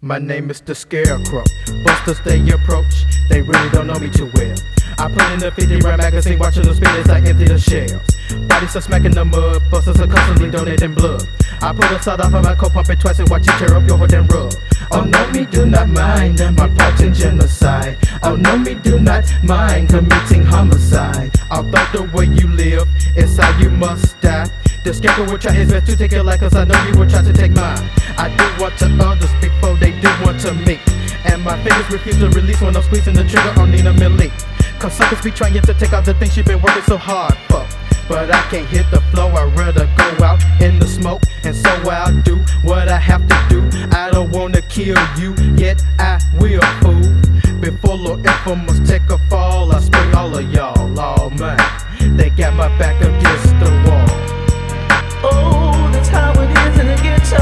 My name is the Scarecrow. Busters they approach, they really don't know me too well. I put in the 50 round magazine, watching them spin as I empty the shells. Bodies are smacking the mud, busters are constantly donating blood. I pull the side off of my coat, pump it twice and watch it tear up your hood and rub. Oh no, me do not mind my part in genocide. Oh no, me do not mind committing homicide. Although the way you live is how you must die. The scarecrow will try his best to take your life, cause I know you will try to take mine. I do what to others before they do what to me. And my fingers refuse to release when I'm squeezing the trigger on Nina Millie. Cause suckers be trying to take out the things you've been working so hard for. But I can't hit the flow, I'd rather go out in the smoke. And so I'll do what I have to do. I don't wanna kill you, yet I will, fool. Before Lord Infamous take a fall, I spring all of y'all, all mine. They got my back against the wall. Oh, that's how it is in the ghetto.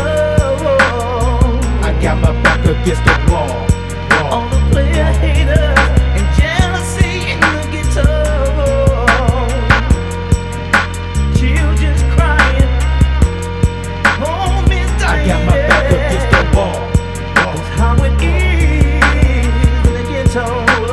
I got my back against the wall. All the player haters and jealousy in the ghetto. Children's crying, home is dying. I got my back against the wall. That's how it is in the ghetto.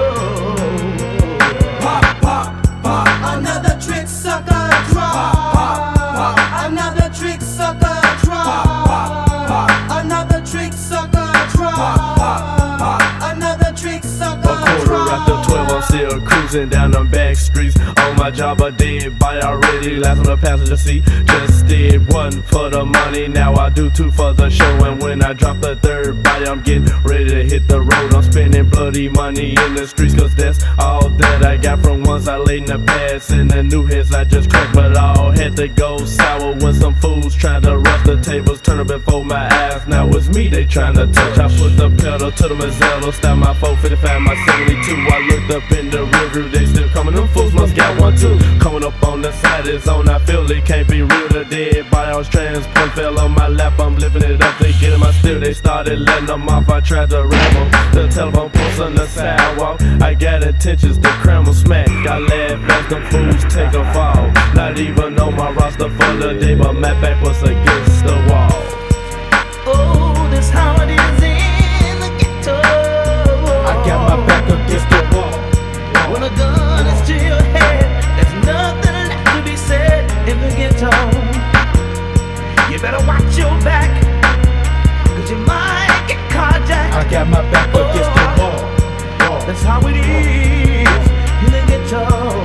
Pop, pop, pop, another trick sucker drop. Another trick sucker drop. Another trick sucker drop. Another trick sucker drop. After 12, I'm still cruising down them back streets. On my job, a dead body already. Last on the passenger seat. Just did one for the money. Now I do two for the show. And when I drop the third body, I'm getting ready to hit the road. I'm spending bloody money in the streets, cause that's all that I got from ones I laid in the past. And the new hits I just cracked, but all had to go sour when some fools tried to rush the tables, turn up before my eyes. Now it's me they trying to touch. I put the pedal to the Mazzello, style my 455, my 72. I looked up in the river, they still coming. Them fools must got one too. Coming up on the side of zone, I feel it can't be real. The dead body on strands, punch fell on my lap. I'm lifting it up, they get in my still. They started letting them off. I tried to ram them. The telephone post on the sidewalk. I got intentions to cram them smack. I laugh as them fools take a fall. Not even on my roster for the day, but my back was against the wall. Oh, that's how it is in the ghetto. I got my back against the wall. When a gun is to your head, there's nothing left to be said in the ghetto. You better watch your back, cause you might get carjacked. I got my back against the wall. That's how it is in the ghetto.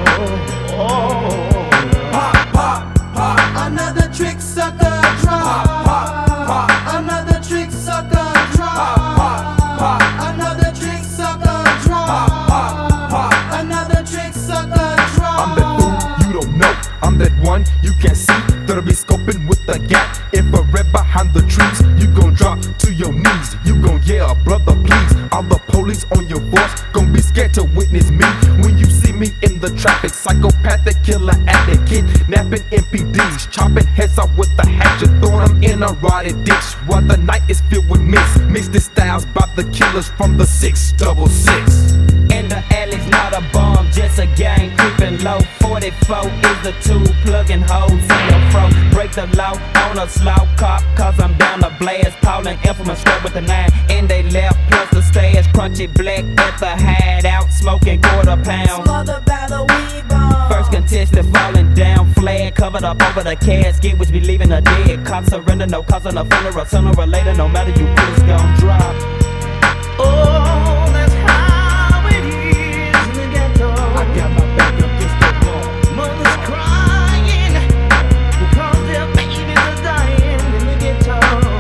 Pop, pop, pop, another trick sucker drop. Another trick sucker drop. Another trick sucker drop. Another trick sucker drop. I'm that fool you don't know. I'm that one you can't see. That'll be scoping with the gap. Infrared behind the trees. You gon' drop to your knees. You gon' yell, brother, please. All the police on your voice gon' be scared to witness me. When you see me in the traffic, psychopathic killer addict, kidnapping MPDs, chopping heads off with the hatchet, throwing them in a rotted ditch while the night is filled with mist. Mixed styles by the killers from the 666. In the alley's not a bomb, just a gang creeping low. 44 is the tool, plugging holes in your throat. Break the law on a slow cop, cause I'm down to blast. Paulin' Infamous straight with the 9 in they left, plus the stash. Crunchy black at the hideout, smoking quarter pound. Smothered by the weed bomb. First contestant falling down, flag covered up over the casket, which be leaving a dead cop. Surrender, no cause on a funeral, sooner or later, no matter you it's gon' drop. Oh, that's how it is in the ghetto. I got my back against the wall. Mothers crying because their babies are dying in the ghetto.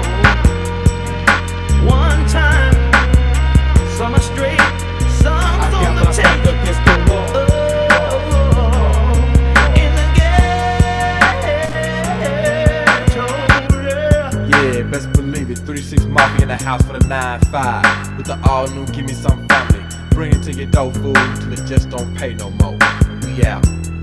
One time, summer straight, I songs got on my the back tape. against the wall. Oh, in the ghetto. Yeah, best believe it. 36 Mafia in the house for the 9-5. With the all new Give Me Some Family. Bring it to your dough, fool, till it just don't pay no more. We out.